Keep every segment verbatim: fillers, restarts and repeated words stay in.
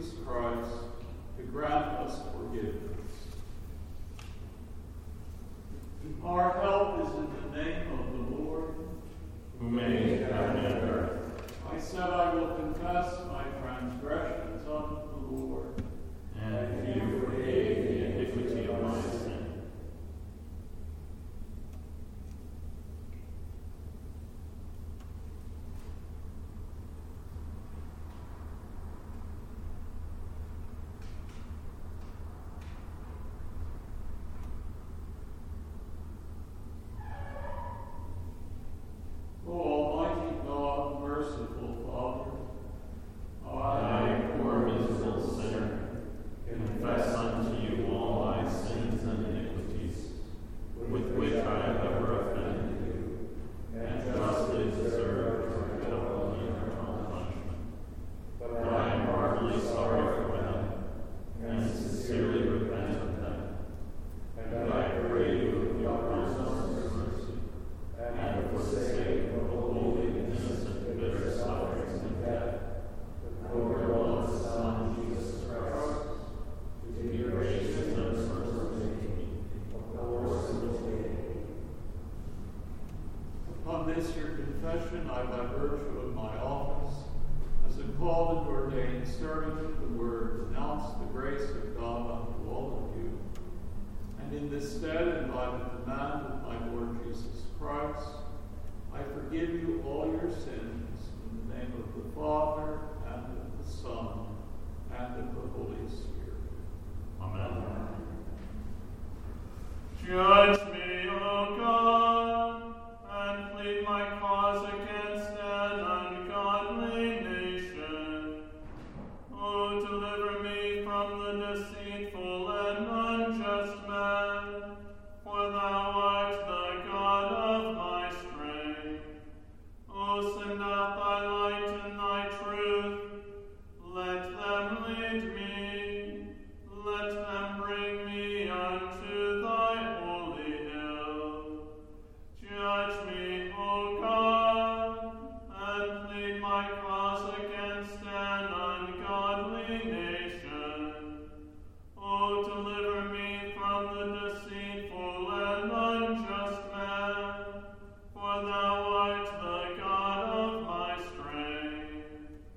Jesus Christ to grant us forgiveness. Our help is in the name of the Lord, who made heaven and earth. I said I will confess my transgressions unto the Lord, and you forgave the iniquity of my sin. I, by virtue of my office, as a called and ordained servant of the word, announce the grace of God unto all of you. And in this stead, and by the command of my Lord Jesus Christ, I forgive you all your sins in the name of the Father, and of the Son, and of the Holy Spirit. Amen. Judge me, O God, and plead my cause against an ungodly nation. O deliver me from the deceitful and unjust man, for thou art the God of my strength. O send out thy light and thy truth. Let them lead me. Let them bring me unto thy holy hill. Judge me, O God, and plead my cause against an ungodly nation. O deliver me from the deceitful and unjust man, for thou art the God of my strength.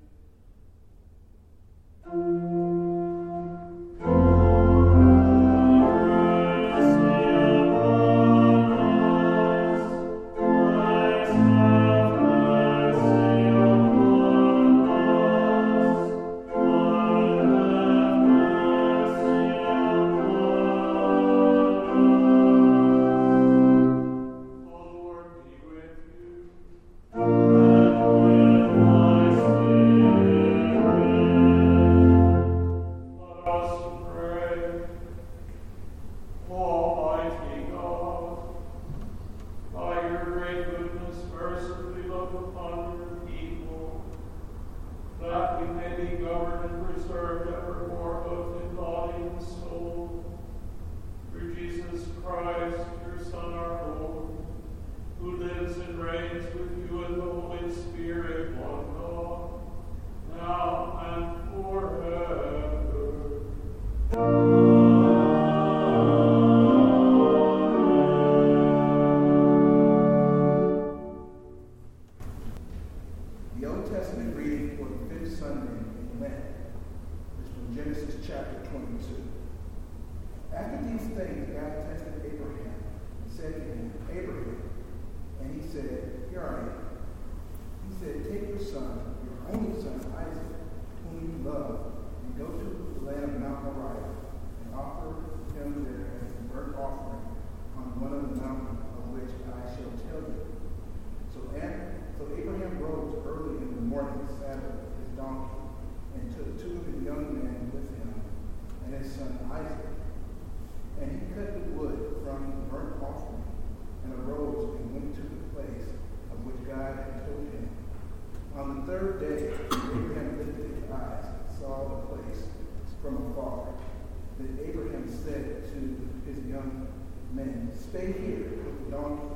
Stay here with the donkey,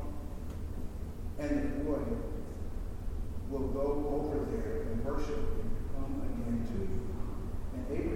and the boy will go over there and worship and come again to you. And Abraham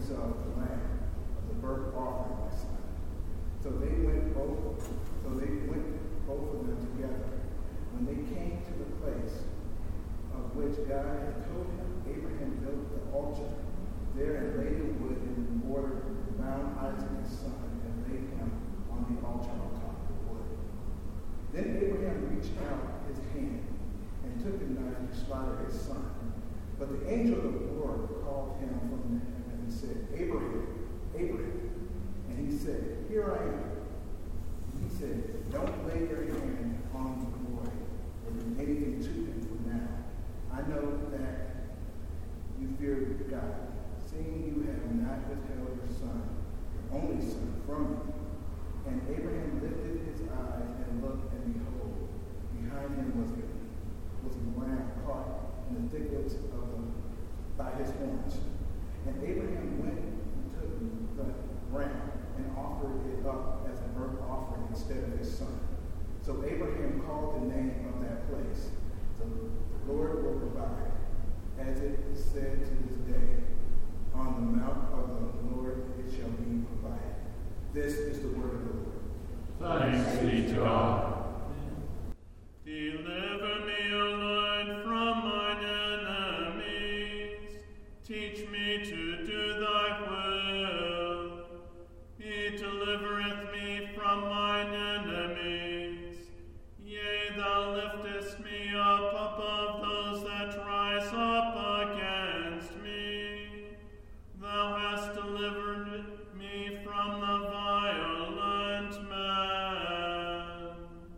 himself the lamb of the burnt offering, my son. So they went both, so they went both of them together. When they came to the place of which God had told him, Abraham built the altar there and laid the wood in order, bound Isaac his son, and laid him on the altar on top of the wood. Then Abraham reached out his hand and took the knife to slaughter his son. But the angel of the Lord called him from heaven and said, Abraham, Abraham. And he said, Here I am. And he said, Don't lay your hand on the boy or do anything to him for now. I know that you fear God, seeing you have not withheld your son, your only son, from me. And Abraham lifted his eyes and looked, and behold, behind him was a, was a lamb caught in the thickets of the, by his horns. And Abraham went and took the ram and offered it up as a burnt offering instead of his son. So Abraham called the name of that place, The, the Lord will provide, as it is said to this day, on the mount of the Lord it shall be provided. This is the word of the Lord. Thanks be to God. Deliver me, O Lord, from mine enemies. Teach me to do thy will. He delivereth me from mine enemies. Yea, thou liftest me up above those that rise up against me. Thou hast delivered me from the violent man.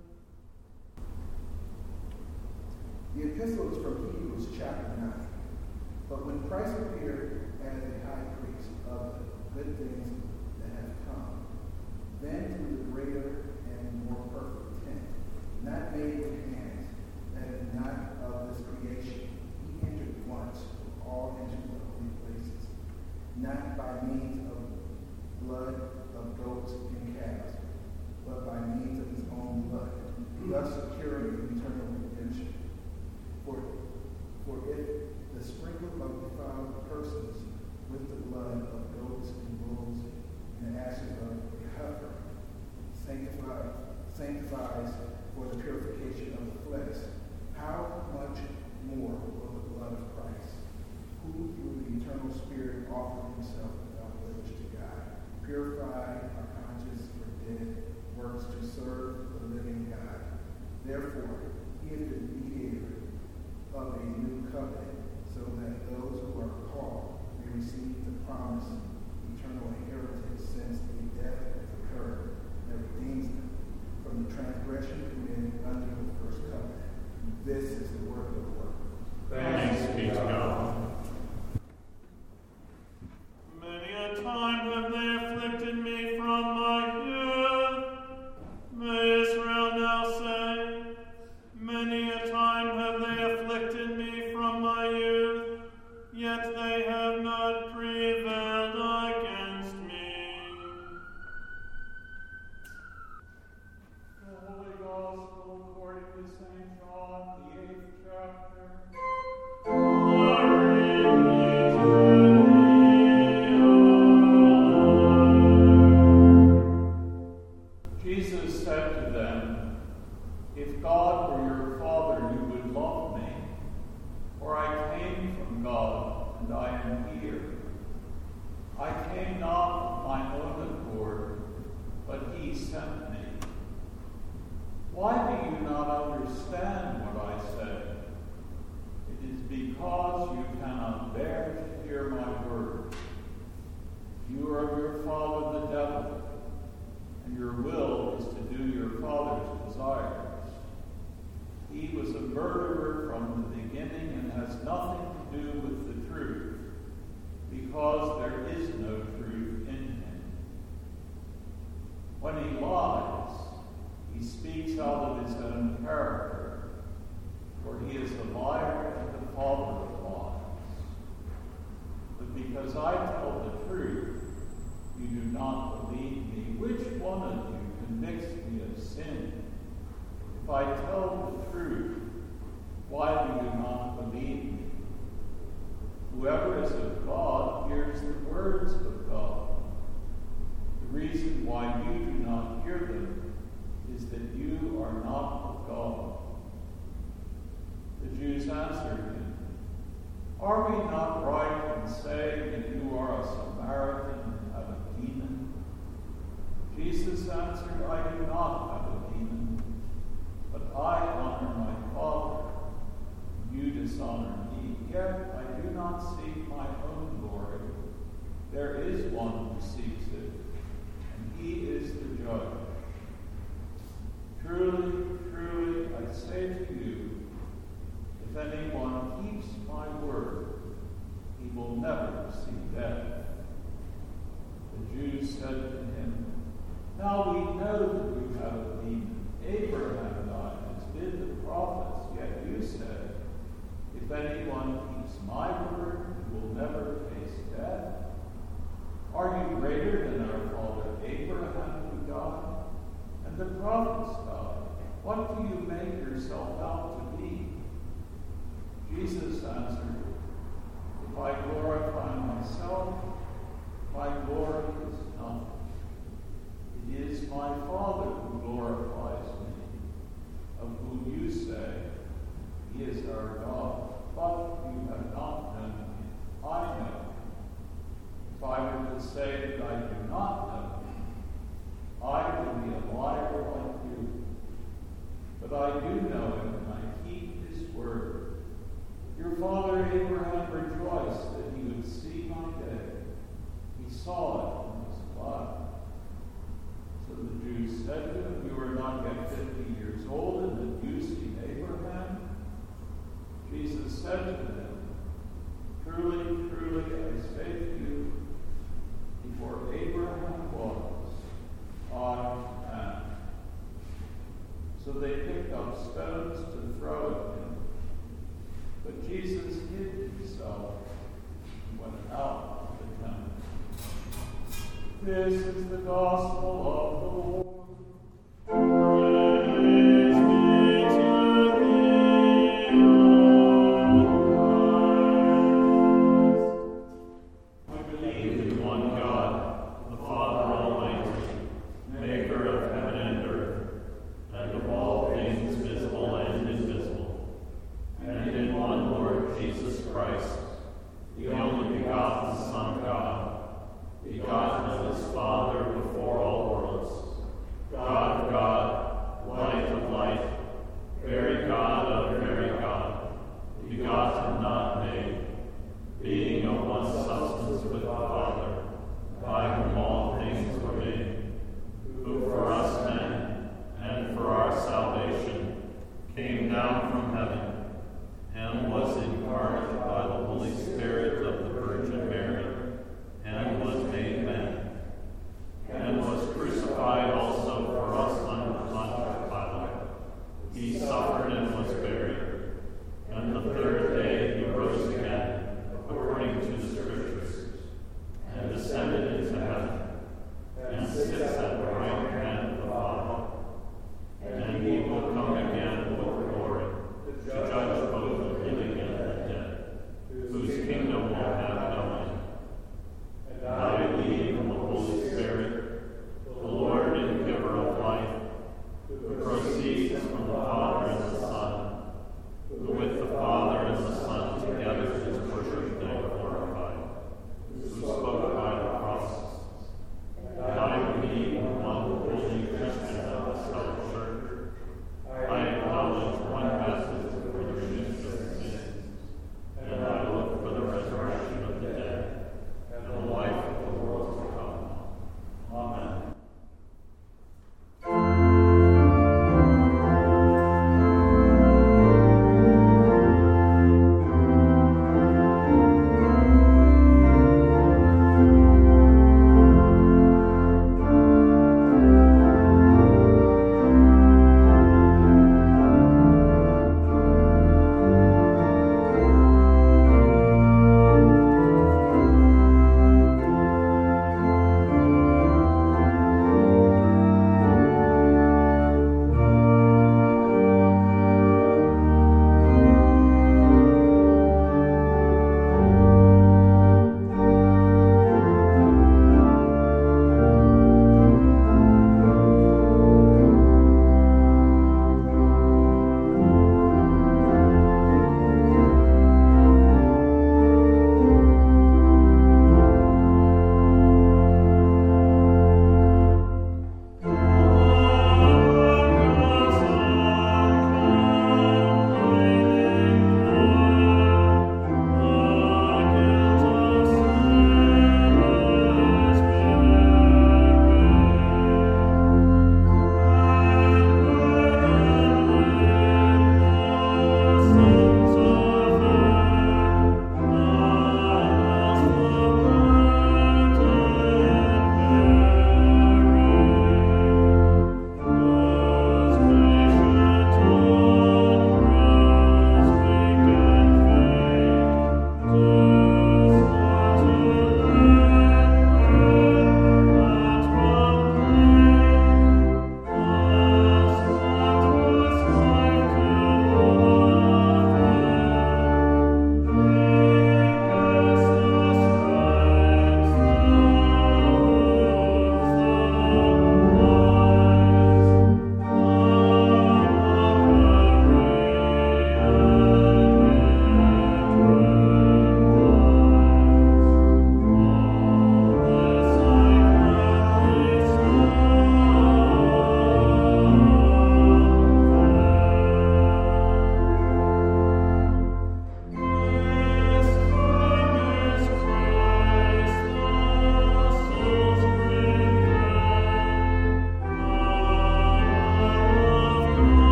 The epistle is from Hebrews chapter nine. But when Christ appeared as a high priest of the good things that have come, then through the greater and more perfect tent, not made with hands, that is not of this creation, he entered once for all into the holy places, not by means of blood of goats and calves, but by means of his own blood, thus securing eternal redemption. For, for if the sprinkling of defiled persons with the blood of goats and bulls and the ashes of a heifer sanctifies, sanctifies for the purification of the flesh, how much more will the blood of Christ, who through the eternal Spirit offered himself without blemish to God, purify our conscience for dead works to serve the living God. Therefore, he is the mediator of a new covenant, so that those who are called may receive the promised eternal inheritance, since a death has occurred that redeems them from the transgression committed under the first covenant. This is the word of the Lord. Thanks be to God. Many a time have they afflicted me from my youth. May Israel now say, many a time have they afflicted me from my youth, yet they have not prevailed against me. The Holy Gospel according to Saint John, the eighth chapter. Glory be to thee, O Lord. Jesus said to them, If God were your Father, you would love me, for I came from God, and I am here. I came not of my own accord, but he sent me. Why do you not understand what I say? It is because you cannot bear to hear my word. You are of your father the devil, and your will is to do your father's desires. He was a murderer from the beginning and has nothing to do with the truth, because there is no truth in him. When he lies, he speaks out of his own character, for he is a liar and the father of lies. But because I tell the truth, you do not believe me. Which one of you convicts me of sin? If I tell the truth, why do you not believe me? Whoever is of God hears the words that you are not of God. The Jews answered him, Are we not right in saying that you are a Samaritan and have a demon? Jesus answered, I do not have a demon, but I honor my Father. You dishonor me, yet I do not seek my own glory. There is one who seeks it, and he is the judge. Truly, truly, I say to you, if anyone keeps my word, he will never see death. The Jews said to him, Now we know that you have a demon. Abraham died, as did the prophets, yet you said, If anyone keeps my word, he will never taste death. Are you greater than our father Abraham, who died? And the prophets died. What do you make yourself out to be? Jesus answered, If I glorify myself, my glory is nothing. It is my Father who glorifies me, of whom you say, He is our God. But you have not known him. I know him. If I were to say that I do not know him, I would be a liar like you. But I do know him, and I keep his word. Your father Abraham rejoiced that he would see my day. He saw it and was glad. So the Jews said to him, You are not yet fifty years old, and have you seen Abraham? Jesus said to them, Truly, truly, I say to you, before Abraham was, I am. So they picked up stones to throw at him. But Jesus hid himself and went out of the temple. This is the gospel of the Lord. Praise be to thee, O Christ. I believe in one God, the Father Almighty, maker of heaven and earth, and of all things visible and invisible, and in one Lord Jesus Christ, the only begotten Son of God, begotten of his Father before all worlds,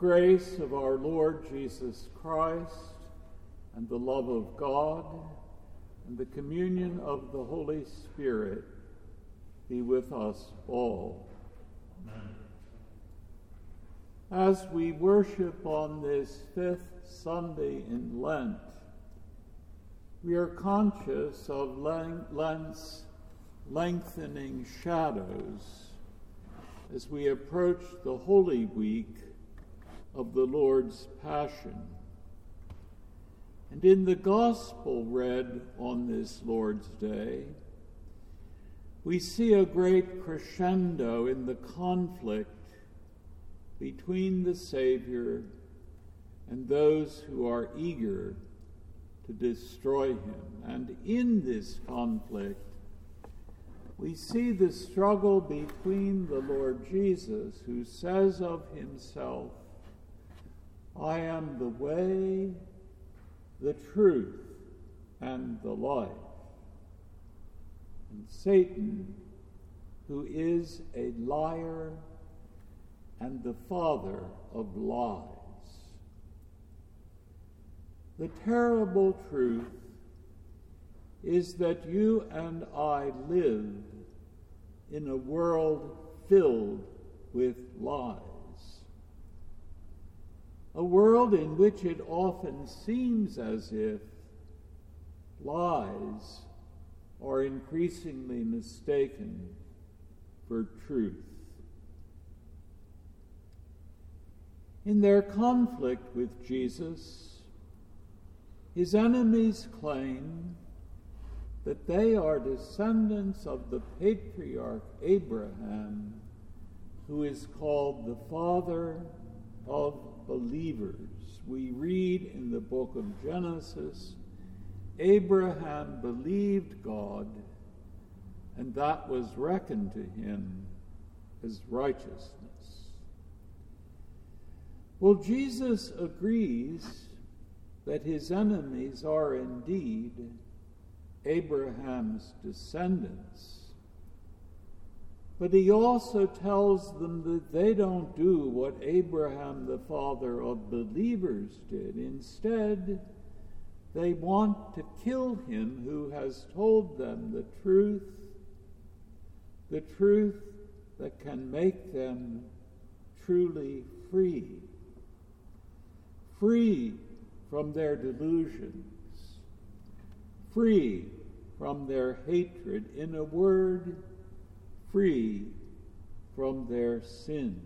grace of our Lord Jesus Christ, and the love of God, and the communion of the Holy Spirit be with us all. Amen. As we worship on this fifth Sunday in Lent, we are conscious of Lent's lengthening shadows as we approach the Holy Week of the Lord's Passion. And in the Gospel read on this Lord's Day, we see a great crescendo in the conflict between the Savior and those who are eager to destroy him. And in this conflict, we see the struggle between the Lord Jesus, who says of himself, "I am the way, the truth, and the life," and Satan, who is a liar and the father of lies. The terrible truth is that you and I live in a world filled with lies. A world in which it often seems as if lies are increasingly mistaken for truth. In their conflict with Jesus, his enemies claim that they are descendants of the patriarch Abraham, who is called the father of believers. We read in the book of Genesis, Abraham believed God, and that was reckoned to him as righteousness. Well, Jesus agrees that his enemies are indeed Abraham's descendants, but he also tells them that they don't do what Abraham, the father of believers, did. Instead, they want to kill him who has told them the truth, the truth that can make them truly free, free from their delusions, free from their hatred, in a word, free from their sin.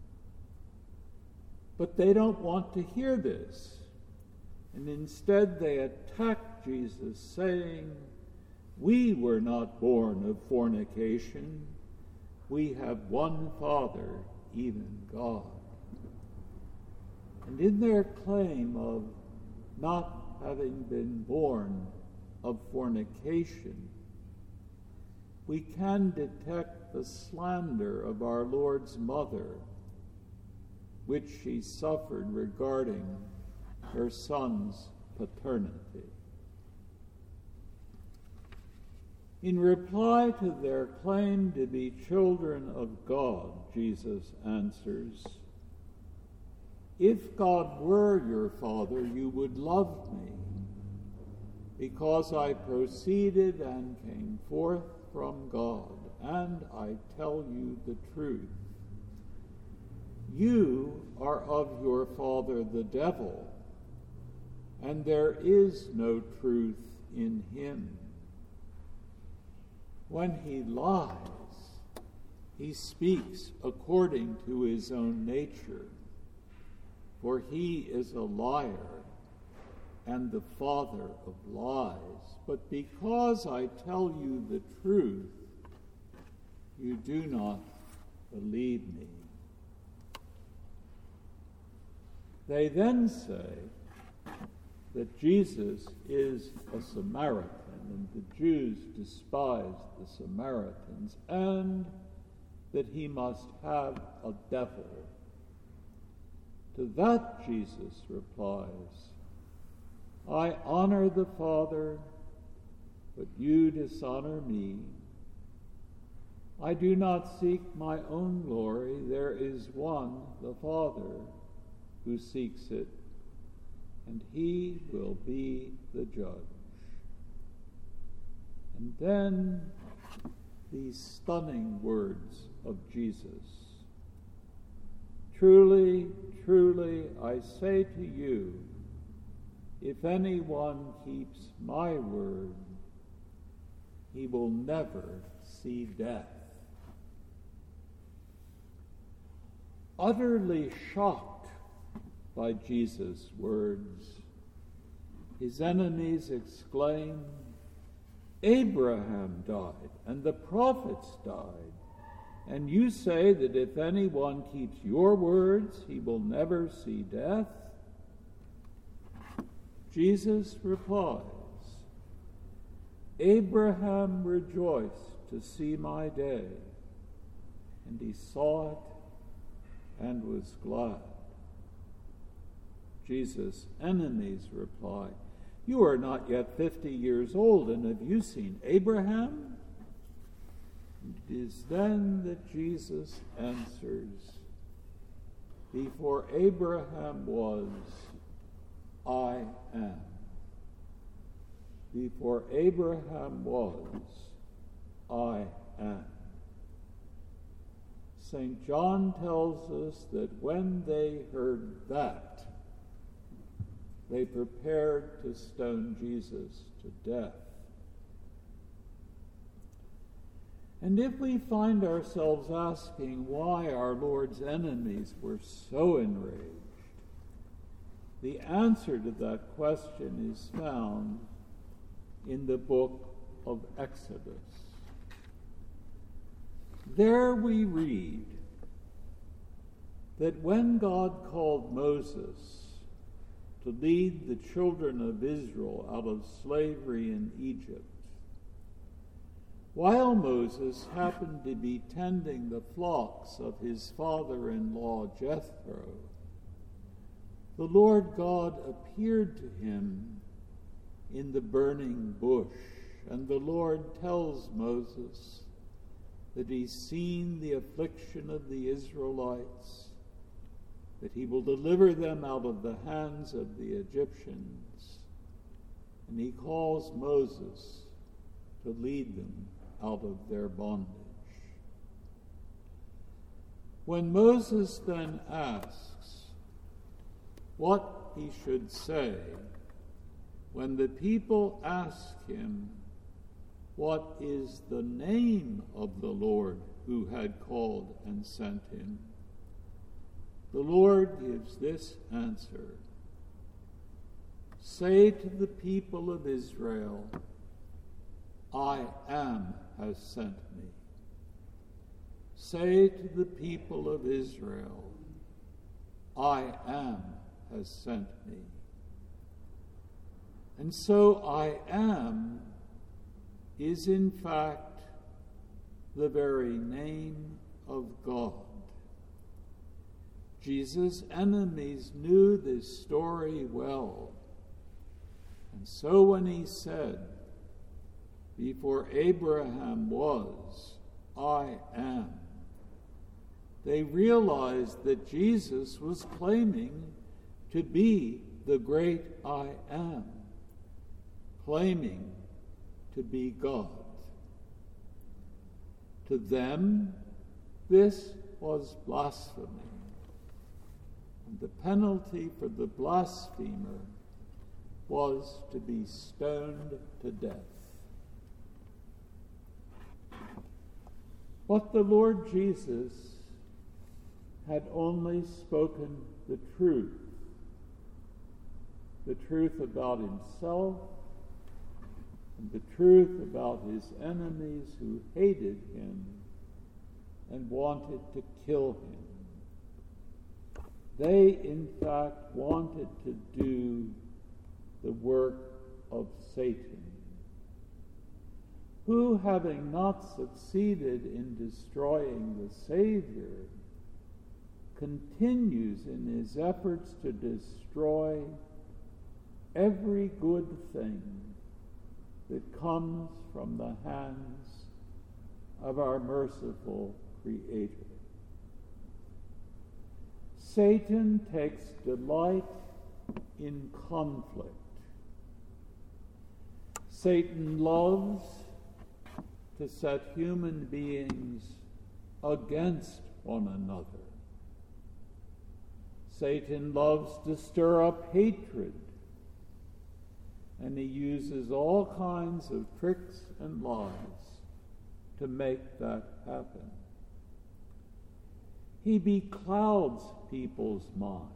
But they don't want to hear this, and instead they attack Jesus, saying, "We were not born of fornication. We have one Father, even God." And in their claim of not having been born of fornication, we can detect the slander of our Lord's mother, which she suffered regarding her son's paternity. In reply to their claim to be children of God, Jesus answers, "If God were your Father, you would love me, because I proceeded and came forth from God, and I tell you the truth. You are of your father the devil, and there is no truth in him. When he lies, he speaks according to his own nature, for he is a liar and the father of lies. But because I tell you the truth, you do not believe me." They then say that Jesus is a Samaritan, and the Jews despise the Samaritans, and that he must have a devil. To that Jesus replies, "I honor the Father, but you dishonor me. I do not seek my own glory. There is one, the Father, who seeks it, and he will be the judge. And then these stunning words of Jesus. Truly, truly, I say to you, if anyone keeps my word, he will never see death. Utterly shocked by Jesus' words, his enemies exclaim, Abraham died, and the prophets died, and you say that if anyone keeps your words, he will never see death? Jesus replies, Abraham rejoiced to see my day, and he saw it and was glad. Jesus' enemies reply, you are not yet fifty years old, and have you seen Abraham? It is then that Jesus answers, before Abraham was, I am. Before Abraham was, I am. Saint John tells us that when they heard that, they prepared to stone Jesus to death. And if we find ourselves asking why our Lord's enemies were so enraged, the answer to that question is found in the book of Exodus. There we read that when God called Moses to lead the children of Israel out of slavery in Egypt, while Moses happened to be tending the flocks of his father-in-law Jethro, the Lord God appeared to him in the burning bush, and the Lord tells Moses that he's seen the affliction of the Israelites, that he will deliver them out of the hands of the Egyptians, and he calls Moses to lead them out of their bondage. When Moses then asks what he should say, when the people ask him, what is the name of the Lord who had called and sent him? The Lord gives this answer. Say to the people of Israel, I am has sent me. Say to the people of Israel, I am has sent me. And so I am is in fact the very name of God. Jesus' enemies knew this story well. And so when he said, before Abraham was, I am, they realized that Jesus was claiming to be the great I am, claiming to be God. To them, this was blasphemy. And the penalty for the blasphemer was to be stoned to death. But the Lord Jesus had only spoken the truth, the truth about himself, and the truth about his enemies who hated him and wanted to kill him. They, in fact, wanted to do the work of Satan, who, having not succeeded in destroying the Savior, continues in his efforts to destroy every good thing that comes from the hands of our merciful Creator. Satan takes delight in conflict. Satan loves to set human beings against one another. Satan loves to stir up hatred, and he uses all kinds of tricks and lies to make that happen. He beclouds people's minds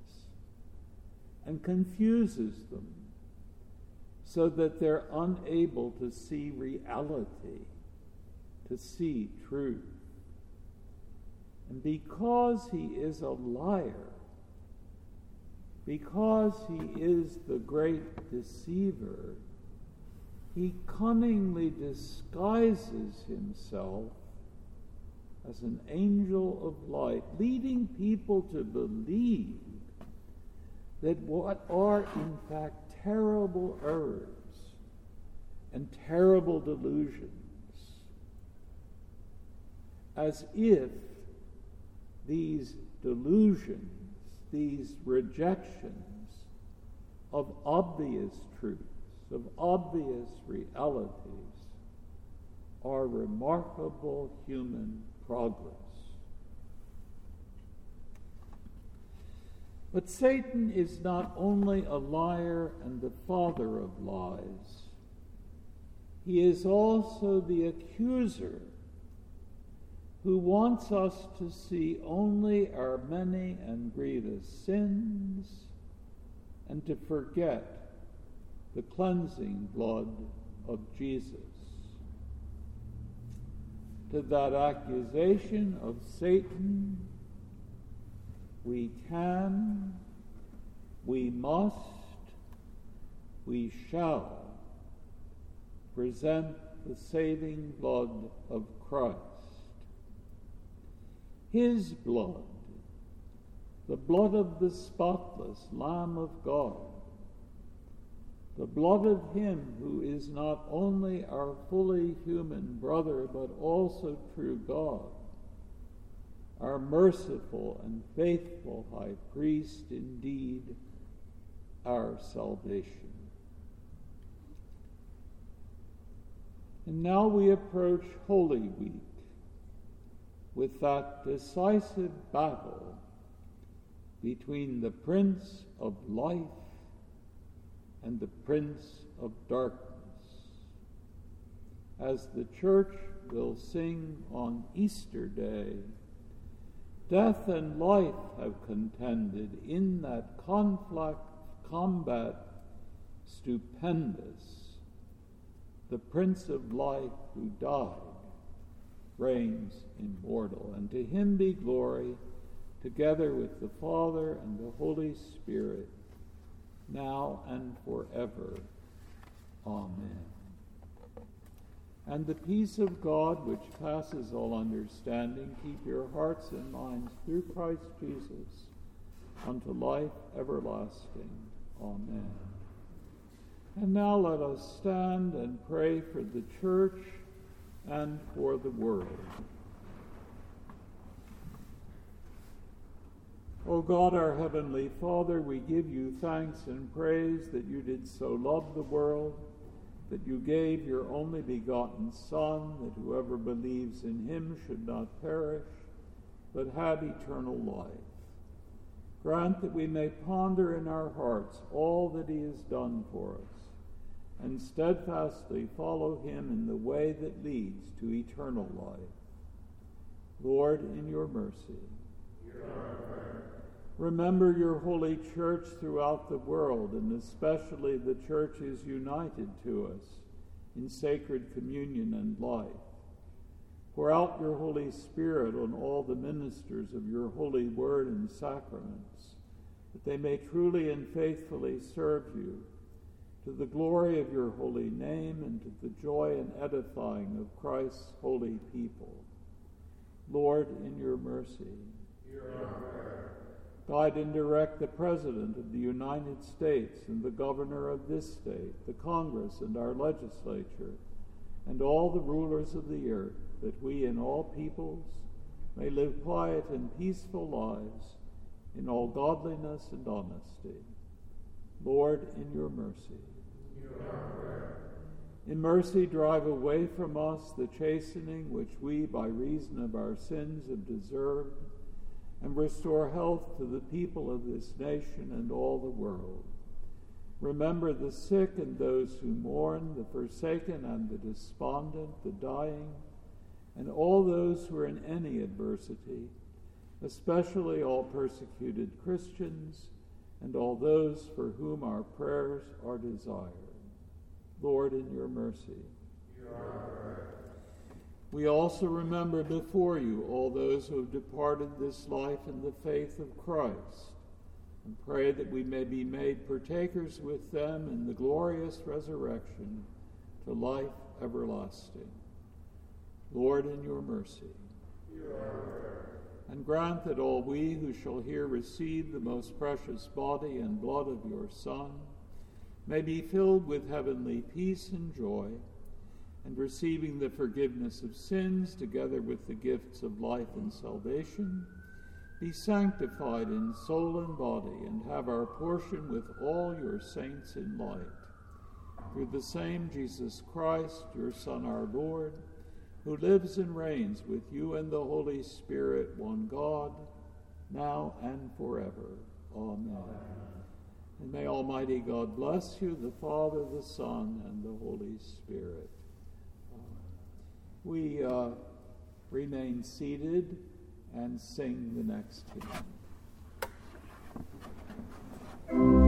and confuses them so that they're unable to see reality, to see truth. And because he is a liar, because he is the great deceiver, he cunningly disguises himself as an angel of light, leading people to believe that what are in fact terrible errors and terrible delusions, as if these delusions, these rejections of obvious truths, of obvious realities, are remarkable human progress. But Satan is not only a liar and the father of lies, he is also the accuser who wants us to see only our many and grievous sins and to forget the cleansing blood of Jesus. To that accusation of Satan, we can, we must, we shall present the saving blood of Christ. His blood, the blood of the spotless Lamb of God, the blood of him who is not only our fully human brother, but also true God, our merciful and faithful high priest, indeed, our salvation. And now we approach Holy Week with that decisive battle between the Prince of Life and the Prince of Darkness. As the Church will sing on Easter Day, death and life have contended in that conflict, combat stupendous. The Prince of Life who died reigns immortal, and to him be glory, together with the Father and the Holy Spirit, now and forever. Amen. And the peace of God, which passes all understanding, keep your hearts and minds through Christ Jesus unto life everlasting. Amen. And now let us stand and pray for the Church and for the world. O God, our heavenly Father, we give you thanks and praise that you did so love the world, that you gave your only begotten Son, that whoever believes in him should not perish, but have eternal life. Grant that we may ponder in our hearts all that he has done for us, and steadfastly follow him in the way that leads to eternal life. Lord, in your mercy, hear our prayer. Remember your holy church throughout the world, and especially the churches united to us in sacred communion and life. Pour out your Holy Spirit on all the ministers of your holy word and sacraments, that they may truly and faithfully serve you, to the glory of your holy name and to the joy and edifying of Christ's holy people. Lord, in your mercy, hear our prayer. Guide and direct the President of the United States and the Governor of this state, the Congress and our legislature, and all the rulers of the earth, that we and all peoples may live quiet and peaceful lives in all godliness and honesty. Lord, in your mercy. In mercy, drive away from us the chastening which we, by reason of our sins, have deserved, and restore health to the people of this nation and all the world. Remember the sick and those who mourn, the forsaken and the despondent, the dying, and all those who are in any adversity, especially all persecuted Christians and all those for whom our prayers are desired. Lord, in your mercy. We also remember before you all those who have departed this life in the faith of Christ, and pray that we may be made partakers with them in the glorious resurrection to life everlasting. Lord, in your mercy. And grant that all we who shall here receive the most precious body and blood of your Son may be filled with heavenly peace and joy, and receiving the forgiveness of sins together with the gifts of life and salvation, be sanctified in soul and body, and have our portion with all your saints in light. Through the same Jesus Christ, your Son, our Lord, who lives and reigns with you and the Holy Spirit, one God, now and forever. Amen. And may Almighty God bless you, the Father, the Son, and the Holy Spirit. We uh, remain seated and sing the next hymn.